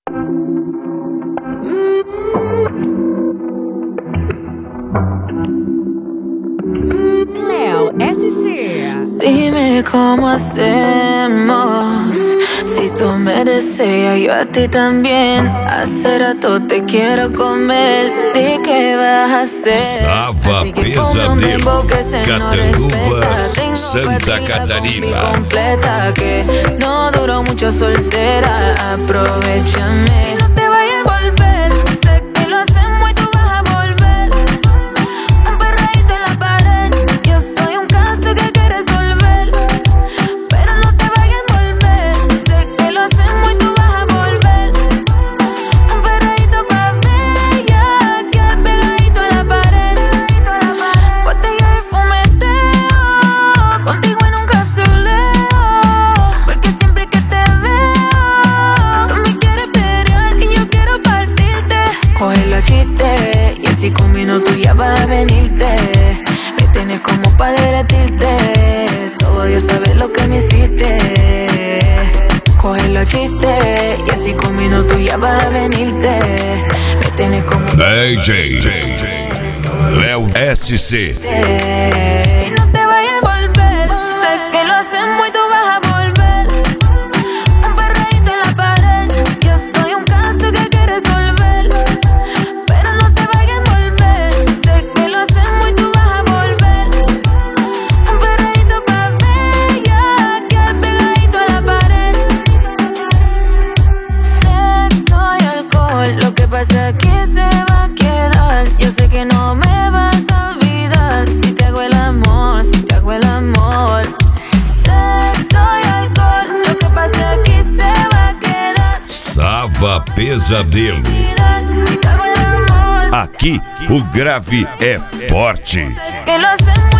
Leo SC. Dime cómo hacemos. Si tú me deseas, yo a ti también. Hace rato te quiero comer. ¿De qué vas a hacer? Sava Pesadelo, Catanduvas, Santa Catarina. Completa que no duró mucho soltera. Aprovechame. No te vayas a volver. Sé que lo hacemos y tú vas a volver. Un perreíto en la pared. Yo soy un caso que hay que resolver. Pero no te vayas a volver. Sé que lo hacemos y tú vas a volver. Un perreíto pa' bella, quedar pegadito en la pared. Botella de fumeteo, contigo en un capsuleo. Porque siempre que te veo, tú me quieres pelear y yo quiero partirte. Cógelo a chiste, y así con minutos ya vas a venirte. Me tienes como pa' derretirte. Solo Dios sabe lo que me hiciste. Cógelo a chiste, y así con minutos ya vas a venirte. Me tienes como DJ Leo SC. y no te vayas a volver. Sé que lo hacemos y tú vas a volver. Un perreíto en la pared. Yo soy un caso que hay que resolver. Pero no te vayas a volver. Sé que lo hacemos y tú vas a volver. Un perreíto pa' bella, quedar pegadito a la pared. Sexo y alcohol, lo que pasa aquí se va a quedar. Yo sé que no me vas a olvidar. Si te hago el amor, si te hago el amor. Sexo y alcohol, lo que pasa aquí se va a quedar. Sava Pesadelo. Si te hago el amor, Aqui o grave é forte. que lo hacemos